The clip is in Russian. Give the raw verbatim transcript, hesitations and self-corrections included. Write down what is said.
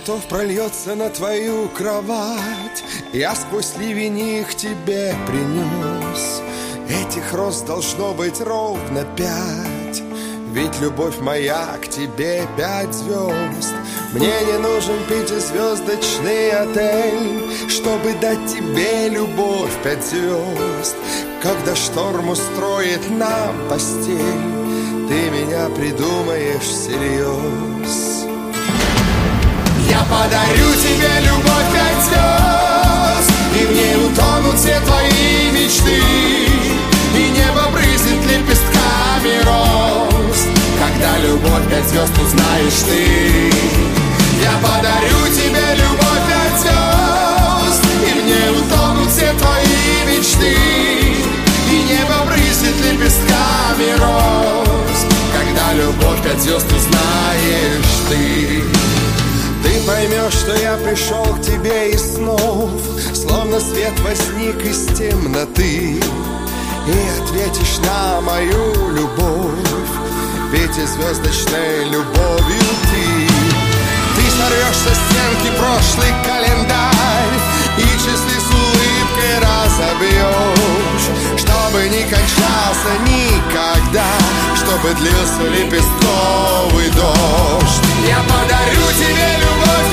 цветов прольется на твою кровать, я сквозь ливень их тебе принес. Этих роз должно быть ровно пять, ведь любовь моя к тебе пять звезд. Мне не нужен пятизвездочный отель, чтобы дать тебе любовь пять звезд. Когда шторм устроит нам постель, ты меня придумаешь всерьез. Я подарю тебе любовь пять звезд, и в ней утонут все твои мечты, и небо брызнет лепестками роз, когда любовь пять звезд узнаешь ты. Я подарю тебе любовь пять звезд, и в ней утонут все твои мечты, и небо брызнет лепестками роз, когда любовь пять звезд узнаешь ты. Ты поймешь, что я пришел к тебе из снов, словно свет возник из темноты, и ответишь на мою любовь пятизвездочной любовью ты. Ты сорвешь со стенки прошлый календарь и часы с улыбкой разобьешь, чтобы не кончался никогда, чтобы длился лепестковый дождь. Я подарю тебе любовь